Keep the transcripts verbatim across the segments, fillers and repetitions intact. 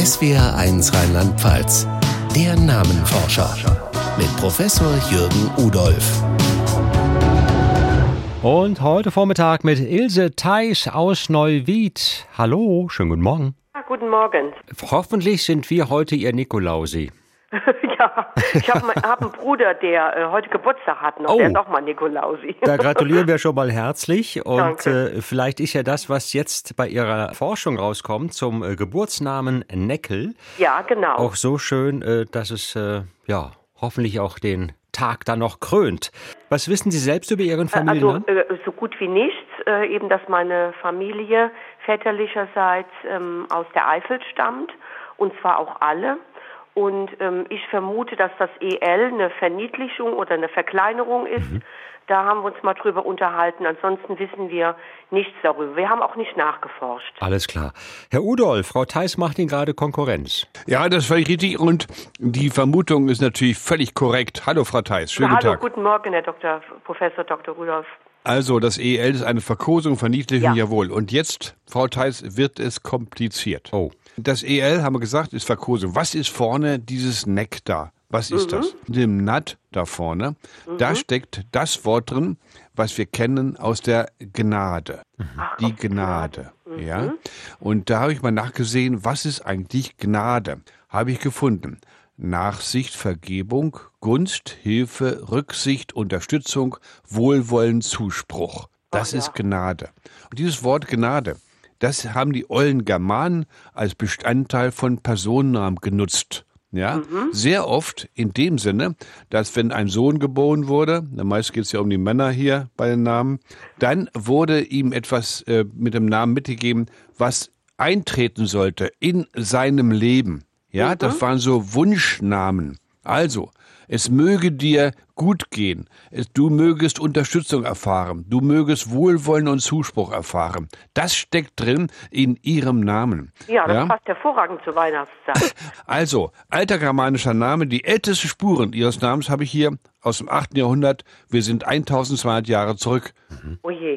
S W R eins Rheinland-Pfalz. Der Namenforscher mit Professor Jürgen Rudolph. Und heute Vormittag mit Ilse Theis aus Neuwied. Hallo, schönen guten Morgen. Ja, guten Morgen. Hoffentlich sind wir heute Ihr Nikolausi. Ja, ich habe hab einen Bruder, der äh, heute Geburtstag hat noch. Oh. Der ist auch mal Nikolausi. Da gratulieren wir schon mal herzlich. Und Danke. äh, vielleicht ist ja das, was jetzt bei Ihrer Forschung rauskommt, zum äh, Geburtsnamen Neckel, Ja, genau. auch so schön, äh, dass es äh, ja hoffentlich auch den Tag dann noch krönt. Was wissen Sie selbst über Ihren Familiennamen? Also äh, so gut wie nichts. Äh, eben, dass meine Familie väterlicherseits ähm, aus der Eifel stammt. Und zwar auch alle. Und ähm, ich vermute, dass das E L eine Verniedlichung oder eine Verkleinerung ist. Mhm. Da haben wir uns mal drüber unterhalten. Ansonsten wissen wir nichts darüber. Wir haben auch nicht nachgeforscht. Alles klar. Herr Rudolph, Frau Theis macht Ihnen gerade Konkurrenz. Ja, das ist völlig richtig und die Vermutung ist natürlich völlig korrekt. Hallo, Frau Theis, schönen Na, guten hallo, Tag. guten Morgen, Herr Doktor, Professor Doktor Rudolph. Also, das E L ist eine Verkosung, Verniedlichung, Ja. jawohl. Und jetzt, Frau Theis, wird es kompliziert. Oh. Das E L, haben wir gesagt, ist Verkosung. Was ist vorne dieses Nektar? Was ist Mhm. das? In dem Nat da vorne, Mhm. da steckt das Wort drin, was wir kennen aus der Gnade. Ach, Die aus der Gnade. Mhm. Ja? Und da habe ich mal nachgesehen, was ist eigentlich Gnade? Habe ich gefunden. Nachsicht, Vergebung, Gunst, Hilfe, Rücksicht, Unterstützung, Wohlwollen, Zuspruch. Das Ach ja. ist Gnade. Und dieses Wort Gnade, das haben die ollen Germanen als Bestandteil von Personennamen genutzt. Ja, Mhm. sehr oft in dem Sinne, dass wenn ein Sohn geboren wurde, meist geht es ja um die Männer hier bei den Namen, dann wurde ihm etwas äh, mit dem Namen mitgegeben, was eintreten sollte in seinem Leben. Ja, Mhm. das waren so Wunschnamen. Also, es möge dir gut gehen, es, du mögest Unterstützung erfahren, du mögest Wohlwollen und Zuspruch erfahren. Das steckt drin in ihrem Namen. Ja, das Ja? passt hervorragend zur Weihnachtszeit. Also, alter germanischer Name, die ältesten Spuren ihres Namens habe ich hier aus dem achten Jahrhundert. Wir sind eintausendzweihundert Jahre zurück. Oh je.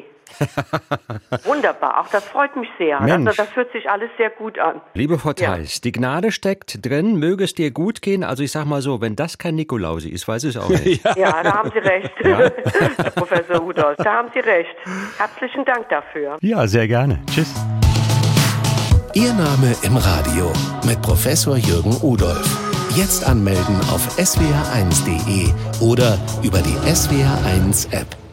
Wunderbar, auch das freut mich sehr. Mensch. Also das hört sich alles sehr gut an. Liebe Frau Ja. Theis, die Gnade steckt drin, möge es dir gut gehen. Also ich sag mal so, wenn das kein Nikolausi ist, weiß ich es auch nicht. Ja, da haben Sie recht, Herr Professor Rudolph, da haben Sie recht. Herzlichen Dank dafür. Ja, sehr gerne. Tschüss. Ihr Name im Radio mit Professor Jürgen Rudolph. Jetzt anmelden auf s w r eins punkt d e oder über die S W R eins App.